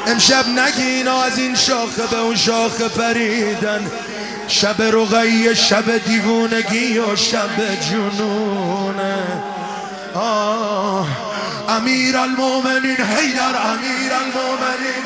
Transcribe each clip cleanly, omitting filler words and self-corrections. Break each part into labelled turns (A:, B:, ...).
A: امشب نگینا از این شاخه به اون شاخه پریدن، شب رقیه، شب دیوونگی و شب جنونه. امیر المومنین حیدر، امیر المومنین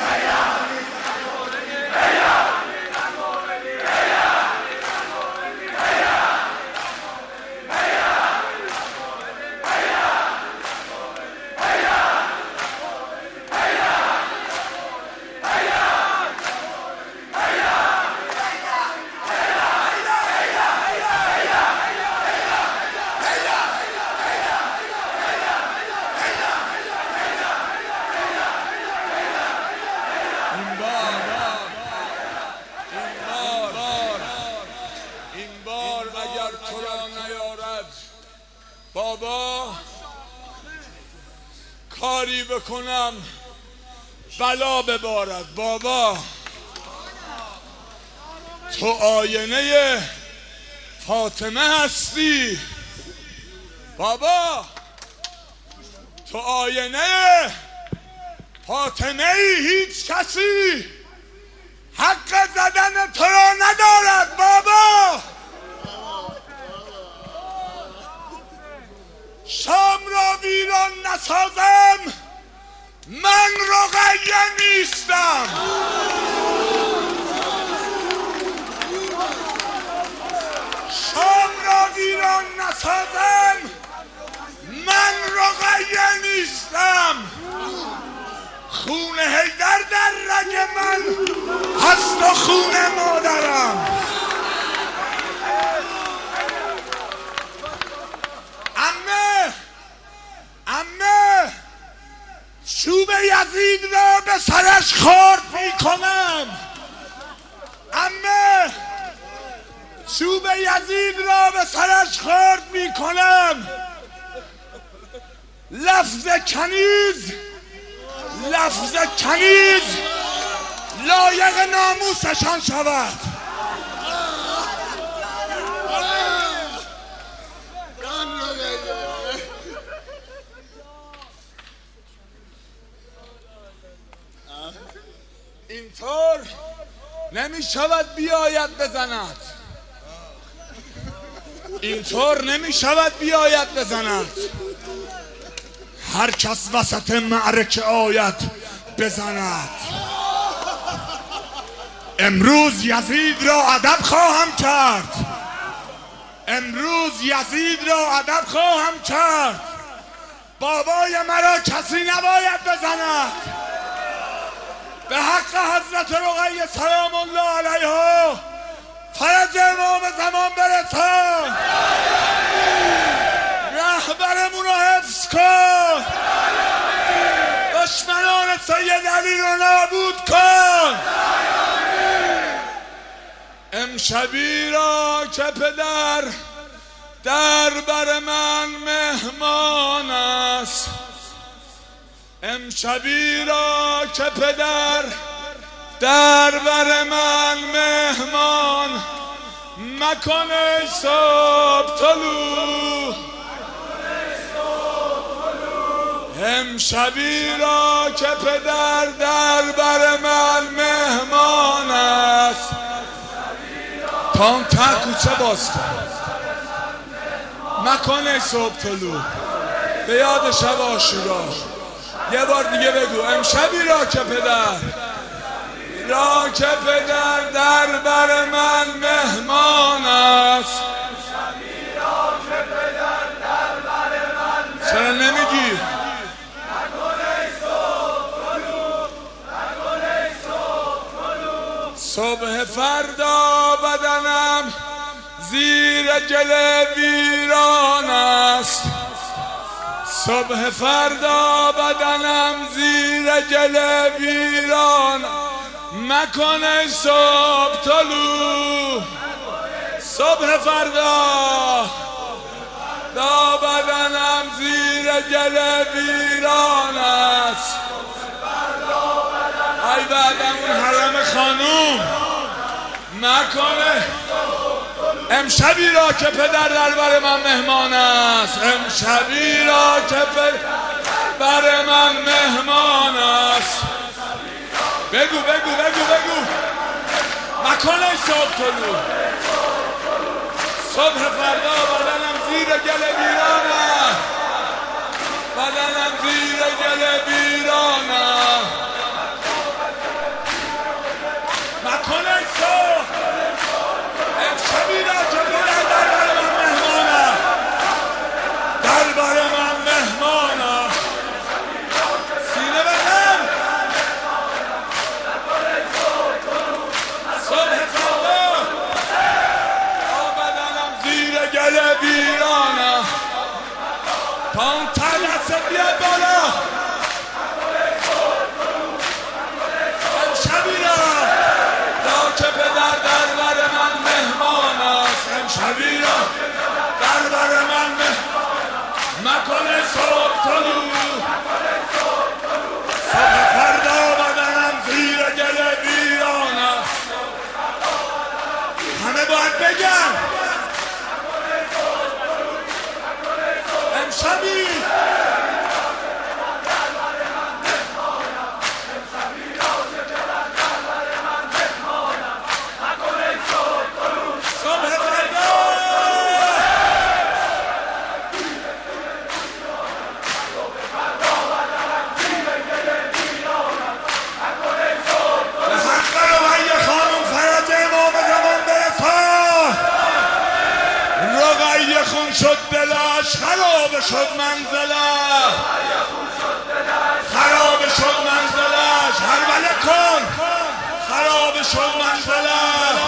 B: بابا کاری بکنم بلا ببارد. بابا تو آینه فاطمه هستی. بابا تو آینه فاطمه ای، هیچ کسی حق زدن تو را ندارد. بابا شام را ویران نسازم، من رقیه نیستم. شام را ویران نسازم، من رقیه نیستم. خون حیدر در رگ من هست و خون مادرم. عمه چوب یزید را به سرش خورد میکنم. عمه چوب یزید را به سرش خورد میکنم. لفظ کنیز لایق ناموسشان شود. اینطور نمی شود بیاید بزند. اینطور نمی شود بیاید بزند. هر کس وسط معرکه آید بزند. امروز یزید را ادب خواهم کرد. امروز یزید را ادب خواهم کرد. بابای مرا کسی نباید بزند. به حق حضرت رقیه سلام الله علیها فرج امام زمان برسان. رهبرمون رو حفظ کن. دشمنان سید علی رو نابود کن. امشبی را که پدر در بر من مهمان است. امشبی را که پدر در بر من مهمان، مکن ای صبح طلوع. امشبی را که پدر در بر من مهمان است. تا اون ته کوچه باز کن. مکن ای صبح طلوع به یاد شب عاشورا. یه بار دیگه بگو. امشبی را که پدر در بر من مهمان است. چرا نمیگی؟ صبح فردا بدنم زیر گل ویران است. صبح فردا بدنم زیر گل ویران، مکن ای صبح طلوع. صبح فردا بدنم زیر گل ویران است. ای بعدم اون حرم خانوم مکنه. امشبی را که پدر در بر من مهمان است. امشبی را که پدر بر من مهمان است. بگو بگو بگو بگو مکانه صبح طلوع صبح فردا بدنم زیر گل ویرانه بدنم زیر گل ویرانه مکانه صبح امشبی را که بلند دربار من مهمانه دربار من مهمانه سینه بدم صبح فردا بدنم زیر گل ویرانه تا اون تلت بیاد بالا امشبی را که پدر دربار من مهمان است امشبی را دربار من مکانه صبح طلوع صبح فردا بدنم زیر گل ویران است همه باید بگن امشبی خون شد دلش خراب شد منزلش خراب شد منزلش هر بله کن خراب شد منزلش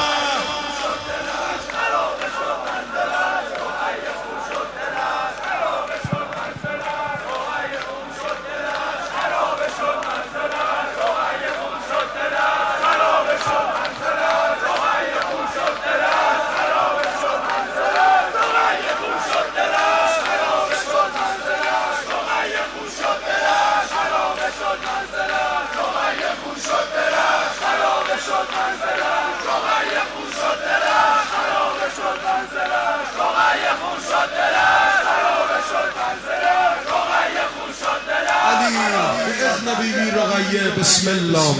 A: بیبی رقیه بسم الله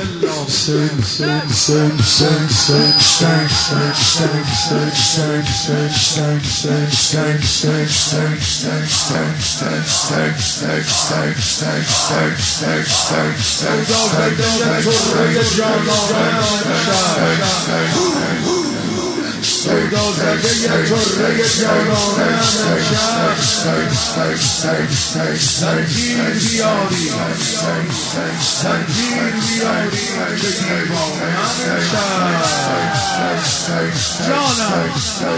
A: سودا زده یه طره جانانه زنجیر بیاری زنجیر بیاری به دیوانه جانم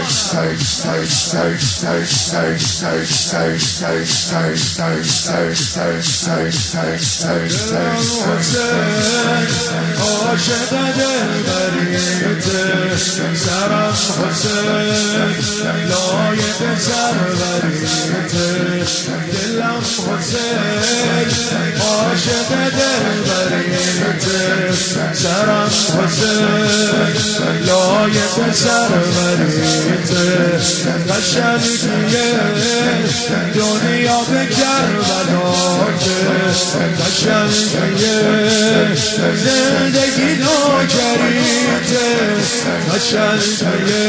A: عاشق دلبریته سرم حسین لایق سروریته دلم حسین عاشق دلبریته سرم حسین لایق سروریته قشنگیه دنیا به کربلاته قشنگیه زندگی ناکریته قشنگیه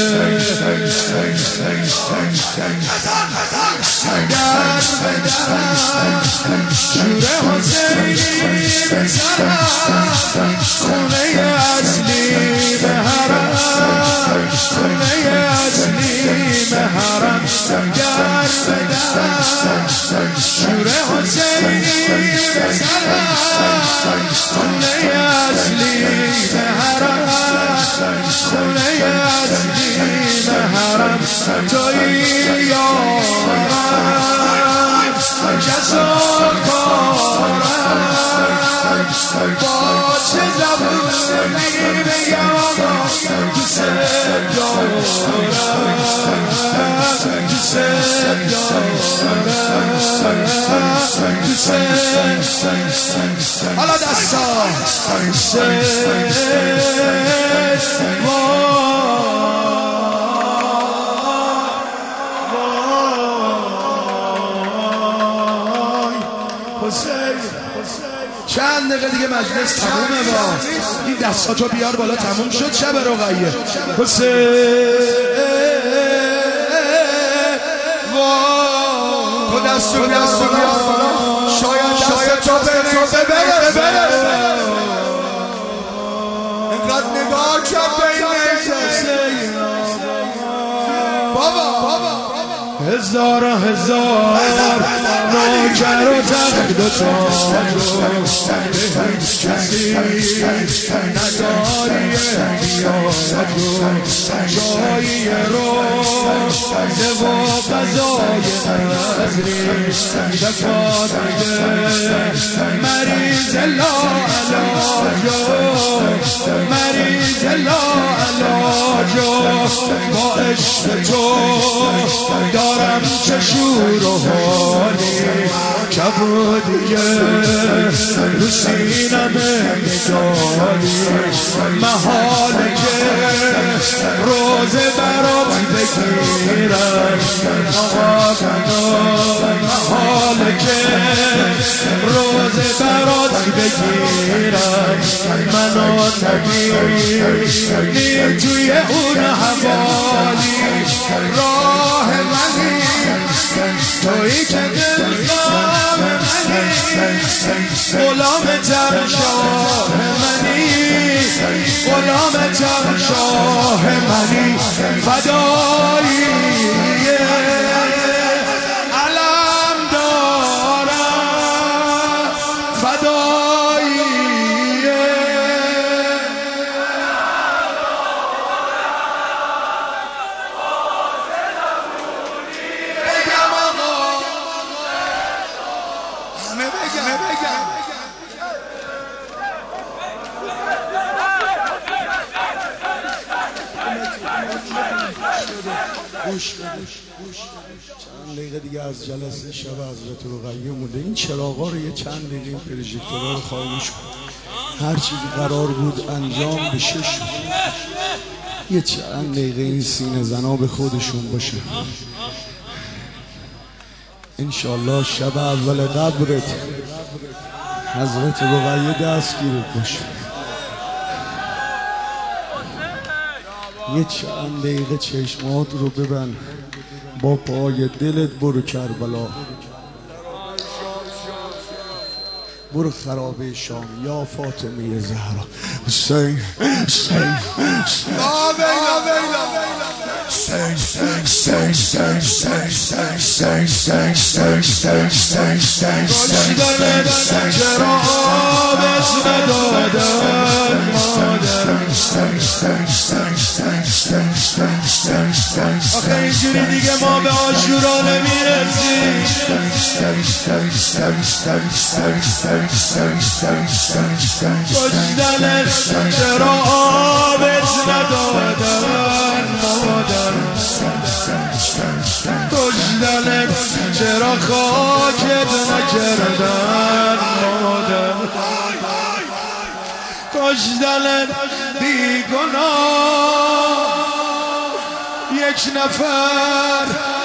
A: در شوره حسینی بسرم خونه اصلی به حرم خونه اصلی به حرم در شوره حسینی بسرم خونه اصلی به حرم خونه اصلی به حرم توی یارم کسا کارم با چه زبونی بگم دوست دارم دوست دارم حالا دستا چند دقیقه دیگه مجلس تمومه. با این دستاتو بیار بالا، تموم شد شب رقیه. تو دستو بیار بالا، شاید تو بره اینقدر نگاه کرد به این نیزه بابا هزار نوکر و تخت و تاج کسی نداری جایی روزه و قضای نظری شفا دیده مریض لاعلاجو با عشق تو دارم چه شور و حالی کبودیه رو سینمه میداری محاله که روزه برات بگیرم آقا محاله که روزه برات بگیرم منو نگیری توی اون حوالی راه منی تویی که دلخواه منی غلامتم شاه منی غلامتم شاه منی فدایی علم دارم فدایی چند دقیقه دیگه از جلسه شب حضرت رقیه مونده. این چراغا رو یه چند دقیقه این پروژکتورها رو خاموش کن. هر چیزی قرار بود انجام بشه یه چند دقیقه این سینه زنا به خودشون باشه. انشالله شب اول قبرت حضرت رقیه دستگیرت باشه. یه چند دقیقه چشمات رو ببند، با پای دلت برو کربلا، برو خرابه شام یا فاطمه زهرا. حسین آخه اینجوری دیگه ما به عاشورا نمیرسیم. کشتنت چرا آبت ندادن مادر، کشتنت چرا خاکت نکردن مادر، کشتنت بیگناه یک نفر